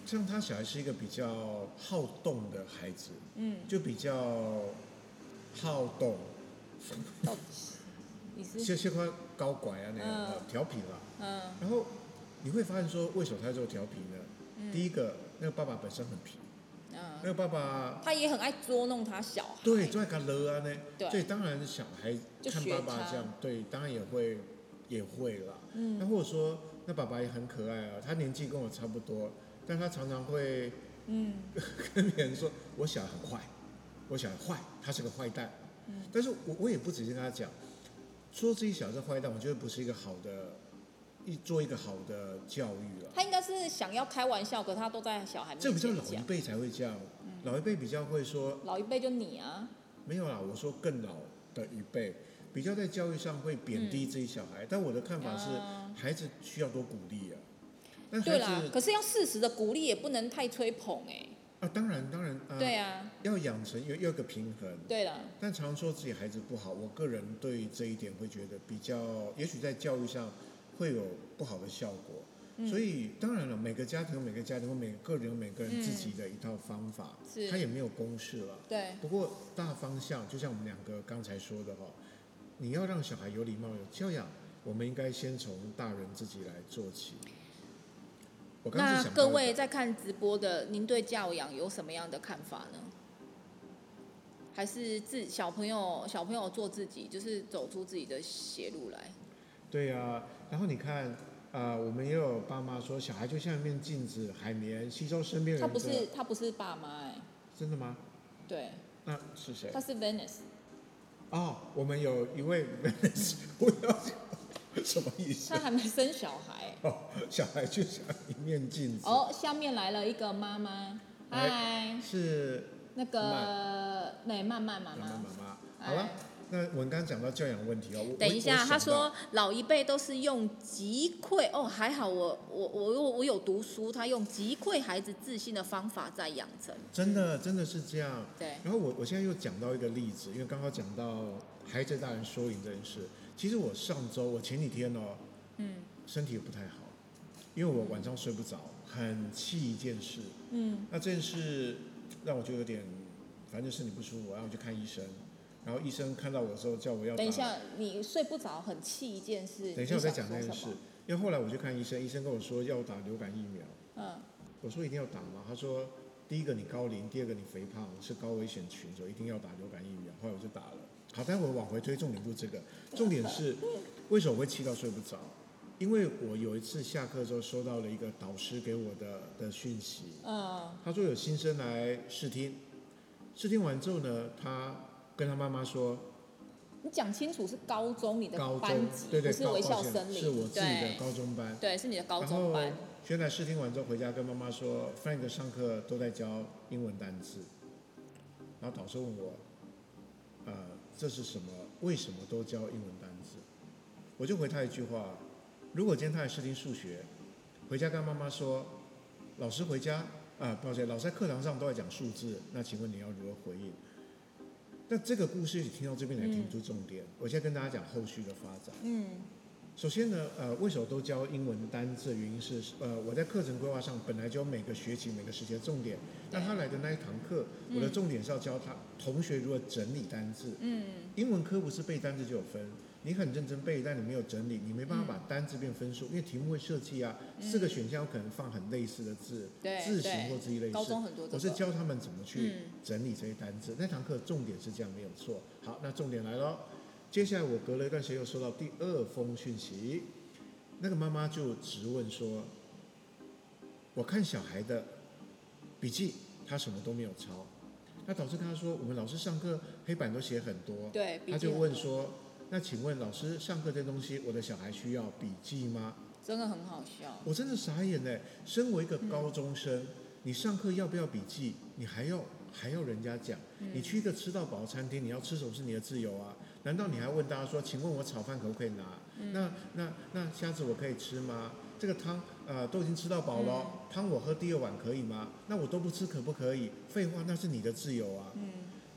像他小孩是一个比较好动的孩子，就比较好动， 到底你是些块高拐啊那样调皮啦，然后你会发现说为什么他这么调皮呢？第一个，那个爸爸本身很皮，那个爸爸他也很爱捉弄他小孩， 对，就爱他勒啊呢， 对， 所以当然小孩看爸爸这样，对，当然也会啦，那或者说那爸爸也很可爱啊，他年纪跟我差不多，但他常常会跟别人说我小孩很坏，我小孩坏，他是个坏蛋，但是我也不直接跟他讲，说自己小孩是坏蛋，我觉得不是一个好的。做一个好的教育了。 他应该是想要开玩笑，可他都在小孩面这前讲。 比较老一辈才会这样，老一辈比较会说。 老一辈就你啊。 没有啦，我说更老的一辈比较在教育上会贬低自己小孩，但我的看法是，孩子需要多鼓励啊。但对啦，可是要适时的鼓励，也不能太吹捧当然对啊。 要养成要有个平衡。 对了。 但常说自己孩子不好，我个人对这一点会觉得比较，也许在教育上。会有不好的效果，所以当然了，每个家庭有每个家庭，每个人有每个人自己的一套方法，他也没有公式了。 对。 不过大方向，就像我们两个刚才说的你要让小孩有礼貌、有教养，我们应该先从大人自己来做起。 那各位在看直播的，您对教养有什么样的看法呢？还是小朋友做自己，就是走出自己的邪路来？ 对啊，然后你看，我们也有爸妈说，小孩就像一面镜子，海绵吸收身边人的。 他不是爸妈真的吗？ 对。 那是谁？ 他是 Venice。 我们有一位 Venice， 不要讲什么意思？ 他还没生小孩。 小孩就像一面镜子。 下面来了一个妈妈，嗨。 是那个慢慢妈妈。 好了。那我们刚刚讲到教养问题等一下，他说老一辈都是用击溃还好我有读书，他用击溃孩子自信的方法在养成。 真的是这样。 对。 然后我现在又讲到一个例子，因为刚刚讲到孩子大人缩影这件事，其实我前几天身体也不太好，因为我晚上睡不着，很气一件事。那这件事让我就有点，反正身体不舒服，然后我去看医生。然后医生看到我的时候叫我要打。 等一下，你睡不着，很气一件事。 等一下我再讲那件事，因为后来我去看医生，医生跟我说要打流感疫苗。我说一定要打吗？他说第一个你高龄，第二个你肥胖，是高危险群，所以一定要打流感疫苗。后来我就打了。好，但我往回推，重点不是这个，重点是为什么我会气到睡不着？因为我有一次下课之后收到了一个导师给我的讯息。他说有新生来试听完之后呢，他跟他妈妈说：“ 你讲清楚是高中你的班级， 对， 不是微笑森林， 是我自己的高中班。 对，是你的高中班。” 轩来试听完之后回家跟妈妈说 ，Frank 上课都在教英文单词。然后导师问我，这是什么？为什么都教英文单词？我就回他一句话：如果今天他来试听数学，回家跟妈妈说，老师回家抱歉，老师在课堂上都在讲数字，那请问你要如何回应？那这个故事你听到这边来听出重点，我现在跟大家讲后续的发展。首先呢，为什么都教英文单字的原因是，我在课程规划上本来就有每个学期每个时期的重点。那他来的那一堂课，我的重点是要教他同学如何整理单字。英文科不是背单字就有分，你很认真背，但你没有整理，你没办法把单字变分数，因为题目会设计4个选项有可能放很类似的字，字形或字义类似。 高中很多。 我是教他们怎么去整理这些单字。那堂课重点是这样，没有错。好，那重点来了。接下来我隔了一段时间又收到第2封讯息，那个妈妈就质问说：“我看小孩的笔记，他什么都没有抄。”那导师跟他说：“我们老师上课黑板都写很多。” 对， 他就问说：“那请问老师上课这东西，我的小孩需要笔记吗？” 真的很好笑。我真的傻眼嘞！身为一个高中生，你上课要不要笔记？你还要人家讲？你去一个吃到饱餐厅，你要吃什么是你的自由啊？难道你还问大家说，请问我炒饭可不可以拿？那虾子我可以吃吗？这个汤都已经吃到饱了，汤我喝第2碗可以吗？那我都不吃可不可以？废话，那是你的自由啊。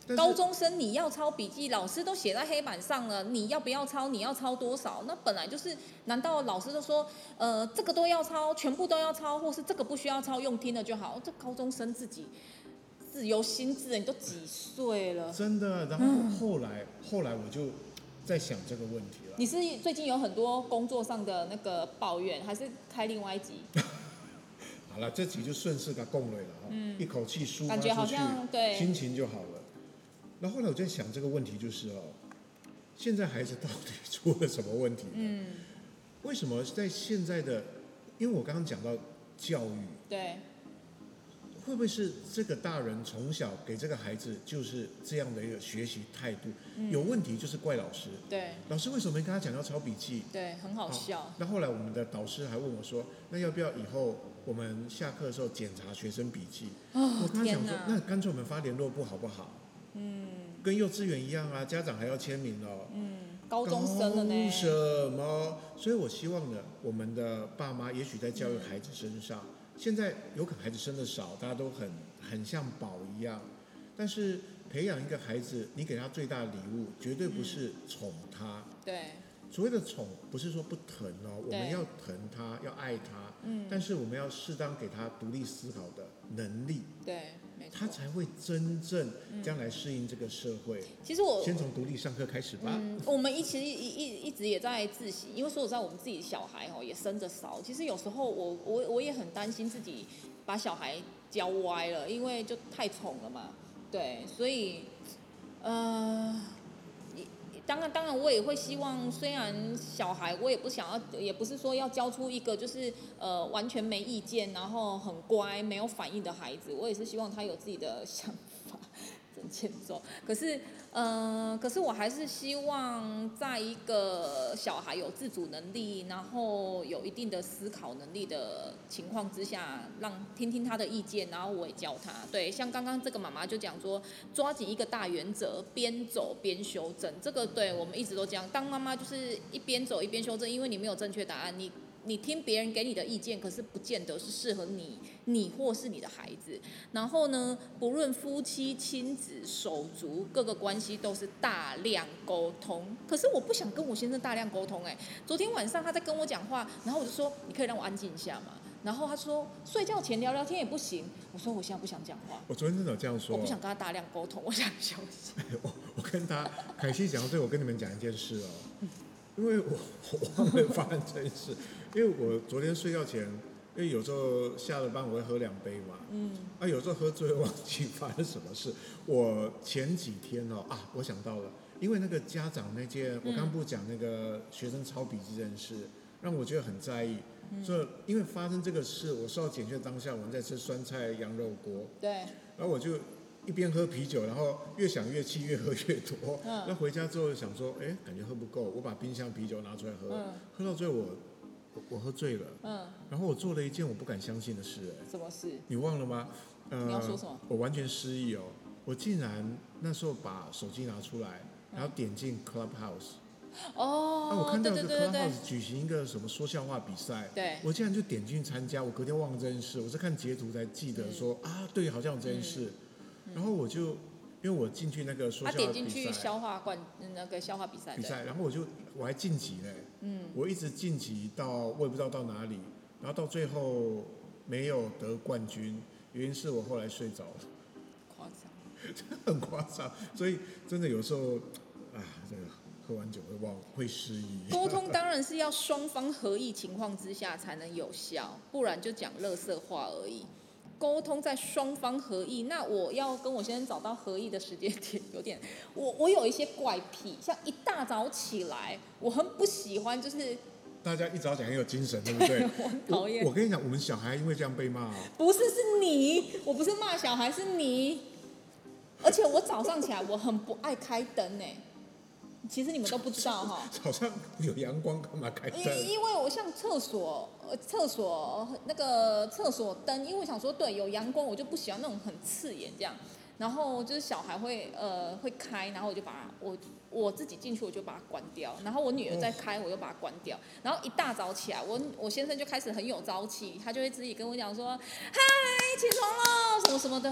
高中生你要抄笔记，老师都写在黑板上了，你要不要抄？你要抄多少？那本来就是，难道老师都说，这个都要抄，全部都要抄，或是这个不需要抄，用听了就好？这高中生自己自由心智，你都几岁了？ 真的。然后后来我就在想这个问题了。 你是最近有很多工作上的那个抱怨，还是开另外一集？ 好了，这集就顺势给供了一口气抒发出去， 感觉好像对心情就好了。然后后来我在想这个问题，就是现在孩子到底出了什么问题呢？为什么在现在的，因为我刚刚讲到教育， 对， 会不会是这个大人从小给这个孩子就是这样的一个学习态度？有问题就是怪老师， 对， 老师为什么没跟他讲要抄笔记？ 对，很好笑。 那后来我们的导师还问我说，那要不要以后我们下课的时候检查学生笔记？我跟他讲说，那干脆我们发联络簿好不好？跟幼稚园一样啊，家长还要签名哦。 高中生了呢？ 搞什么？所以我希望呢，我们的爸妈也许在教育孩子身上，现在有可能孩子生的少，大家都很像宝一样，但是培养一个孩子，你给他最大的礼物，绝对不是宠他。 对。 所谓的宠，不是说不疼哦，我们要疼他，要爱他，但是我们要适当给他独立思考的能力。 对。 他才会真正将来适应这个社会。 其实我先从独立上课开始吧。 我们其实一直也在自习，因为说实在，我们自己的小孩也生得少。其实有时候我也很担心自己把小孩教歪了，因为就太宠了嘛。对，所以当然我也会希望，虽然小孩我也不想要，也不是说要教出一个就是完全没意见，然后很乖没有反应的孩子，我也是希望他有自己的想法，真欠揍。可是我还是希望在一个小孩有自主能力，然后有一定的思考能力的情况之下，听听他的意见，然后我也教他。对，像刚刚这个妈妈就讲说，抓紧一个大原则，边走边修正。这个对我们一直都这样，当妈妈就是一边走一边修正，因为你没有正确答案，你听别人给你的意见，可是不见得是适合你或是你的孩子。然后呢，不论夫妻、亲子、手足，各个关系都是大量沟通。可是我不想跟我先生大量沟通。昨天晚上他在跟我讲话，然后我就说，你可以让我安静一下吗？然后他说，睡觉前聊聊天也不行。我说我现在不想讲话。 我昨天真的有这样说。 我不想跟他大量沟通，我想休息。 我跟他凯西讲，对，我跟你们讲一件事因为我忘了发生这件事。因为我昨天睡觉前，因为有时候下了班我会喝2杯嘛，有时候喝醉忘记发生什么事。我前几天我想到了，因为那个家长那件，我刚不讲那个学生抄笔记这件事，让我觉得很在意。所以因为发生这个事，我收到简讯当下，我们在吃酸菜羊肉锅， 对， 然后我就一边喝啤酒，然后越想越气，越喝越多。那回家之后想说，感觉喝不够，我把冰箱啤酒拿出来喝，喝到最后我喝醉了，然后我做了一件我不敢相信的事。 什么事？ 你忘了吗？ 你要说什么？ 我完全失忆我竟然那时候把手机拿出来，然后点进 Clubhouse。我看到一个 Clubhouse 举行一个什么说笑话比赛， 对， 我竟然就点进去参加。我隔天忘了这件事，我是看截图才记得说对，好像有这件事。然后我就因为我进去那个说笑话比赛， 点进去那个笑话比赛， 然后我还晋级嘞，我一直晋级到我也不知道到哪里，然后到最后没有得冠军，原因是我后来睡着了， 夸张， 很夸张，所以真的有时候这个喝完酒会失忆。 沟通当然是要双方合意情况之下才能有效，不然就讲垃圾话而已。沟通在双方合意，那我要跟我先生找到合意的时间点有点，我有一些怪癖，像一大早起来，我很不喜欢就是大家一早起来很有精神，对不对？ 我很讨厌。 我跟你讲，我们小孩因为这样被骂不是，是你，我不是骂小孩，是你。而且我早上起来我很不爱开灯其实你们都不知道早上有阳光干嘛开灯？ 因为我像厕所那个厕所灯，因为我想说对有阳光，我就不喜欢那种很刺眼这样。然后就是小孩会开，然后我就把我自己进去我就把它关掉，然后我女儿在开我就把它关掉。然后一大早起来，我先生就开始很有朝气，他就会自己跟我讲说：“嗨，起床了，什么什么的。”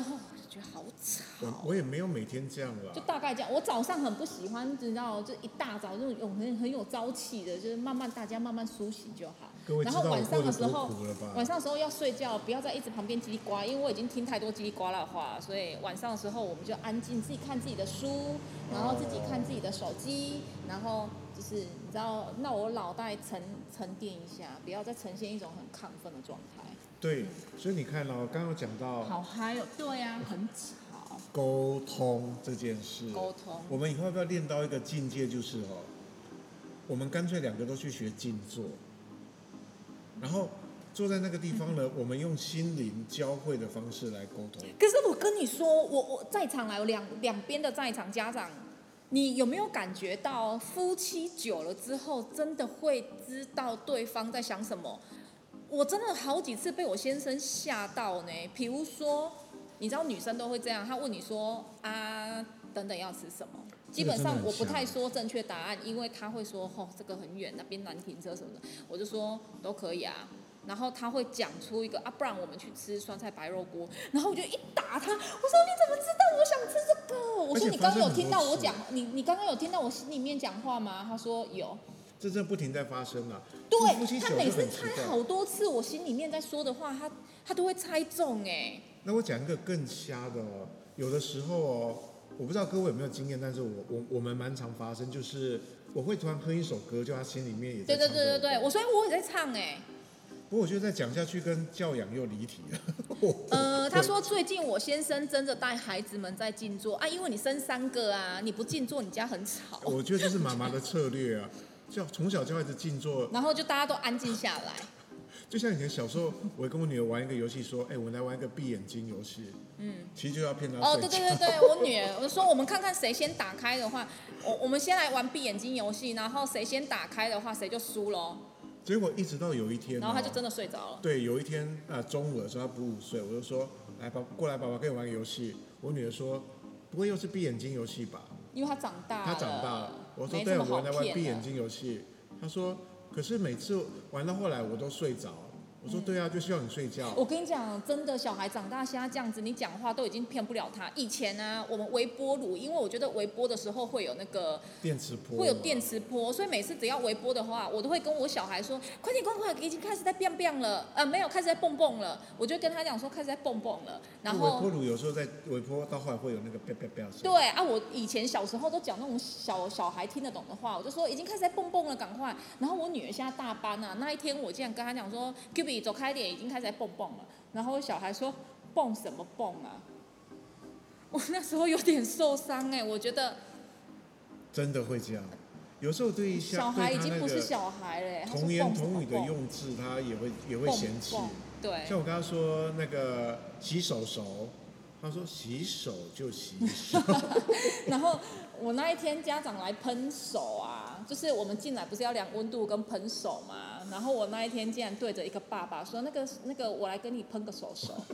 觉得好吵。 我也没有每天这样啦， 就大概这样。我早上很不喜欢，你知道，就一大早这种很有朝气的，就是大家慢慢梳洗就好。然后晚上的时候，要睡觉，不要再一直旁边叽里呱啦，因为我已经听太多叽里呱啦的话了，所以晚上的时候我们就安静，自己看自己的书，然后自己看自己的手机，然后就是你知道，让我脑袋沉淀一下，不要再呈现一种很亢奋的状态。 对，所以你看刚刚有讲到， 好嗨哦，对啊，很吵。 沟通这件事， 沟通， 我们以后要不要练到一个境界，就是我们干脆2个都去学静坐，然后坐在那个地方呢，我们用心灵交汇的方式来沟通。 可是我跟你说，我在场来有两边的在场家长，你有没有感觉到夫妻久了之后，真的会知道对方在想什么？我真的好几次被我先生吓到呢。比如说，你知道女生都会这样，她问你说啊，等等要吃什么？基本上我不太说正确答案，因为他会说这个很远，那边难停车什么的，我就说都可以啊。然后他会讲出一个不然我们去吃酸菜白肉锅，然后我就一打他，我说你怎么知道我想吃这个？我说你刚刚有听到我讲，你刚刚有听到我心里面讲话吗？他说有。 这真不停在发生啊！ 对，他每次猜好多次，我心里面在说的话，他都会猜中哎。 那我讲一个更瞎的有的时候我不知道各位有没有经验，但是我们蛮常发生，就是我会突然哼一首歌，就他心里面也在唱。 对，所以我也在唱哎。 不过我觉得再讲下去跟教养又离题了。 他说最近我先生真的带孩子们在静坐啊，因为你生3个啊，你不静坐你家很吵。 我觉得这是妈妈的策略啊。从小教孩子静坐， 然后就大家都安静下来。 就像以前小时候，我会跟我女儿玩一个游戏，说：“我们来玩一个闭眼睛游戏。”其实就要骗她睡觉。 对，我女儿我说我们看看谁先打开的话，我们先来玩闭眼睛游戏，然后谁先打开的话谁就输咯。 结果一直到有一天， 然后她就真的睡着了。 对，有一天中午的时候，她补5岁，我就说：“来，过来，爸爸跟你玩个游戏。”我女儿说：“不会又是闭眼睛游戏吧？” 因为她长大了。 我说：“对，我们来玩闭眼睛游戏。”他说：“可是每次玩到后来我都睡着。”我说：“对啊，就希望你睡觉。” 我跟你讲，真的小孩长大现在这样子，你讲话都已经骗不了他。以前呢，我们微波炉，因为我觉得微波的时候会有那个电磁波， 会有电磁波，所以每次只要微波的话，我都会跟我小孩说：“快点，已经开始在变了，没有开始在蹦了。”我就跟他讲说开始在蹦了。然后微波炉有时候在微波到后来会有那个啪声。 对啊，我以前小时候都讲那种小孩听得懂的话，我就说已经开始在蹦了，赶快。然后我女儿现在大班啊，那一天我竟然跟她讲说 ，Q B 走开点，已经开始在蹦了。然后小孩说蹦什么蹦啊？我那时候有点受伤我觉得真的会这样。有时候对于小孩已经不是小孩了童言童语的用字，他也会嫌弃。 对， 像我跟他说那个洗手熟，他说洗手就洗手。 然后我那一天家长来喷手啊，就是我们进来不是要量温度跟喷手嘛，然后我那一天竟然对着一个爸爸说那个我来跟你喷个手。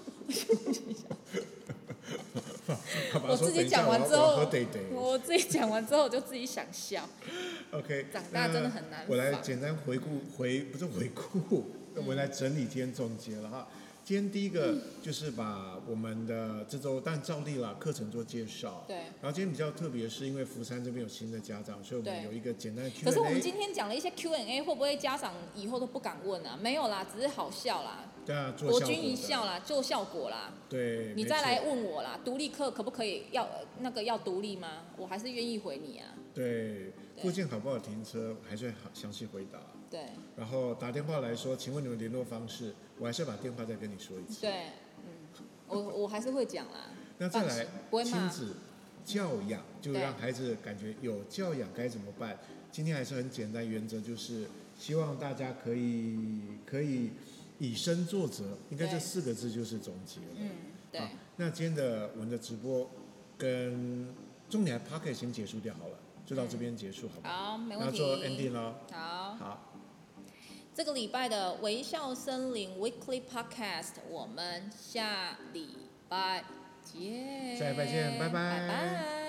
我自己讲完之后，我自己讲完之后我就自己想笑。 OK， 长大真的很难。 我来简单不是回顾，我来整理今天总结了哈。今天第一个就是把我们的这周，但照例啦，课程做介绍。 对。 然后今天比较特别，是因为福山这边有新的家长，所以我们有一个简单的 Q&A。 可是我们今天讲了一些 Q&A， 会不会家长以后都不敢问啊？没有啦，只是好笑啦。 对啊， 博君一笑啦，做效果啦。 对。 你再来问我啦，独立课可不可以要独立吗？我还是愿意回你啊。 对。附近好不好停车，还是详细回答。 对。 然后打电话来说，请问你们联络方式，我还是把电话再跟你说一次。 对，我还是会讲啦。 那再来，亲子教养，就让孩子感觉有教养该怎么办？今天还是很简单，原则就是希望大家可以以身作则，应该这4个字就是总结了。 对。 好，那今天的我们的直播跟重点 Podcast 先结束掉好了。就到这边结束，好不好？ 好，没问题。 要做 ending 咯。 好。这个礼拜的微笑森林 Weekly Podcast， 我们下礼拜见。 下礼拜见，拜拜。 拜拜。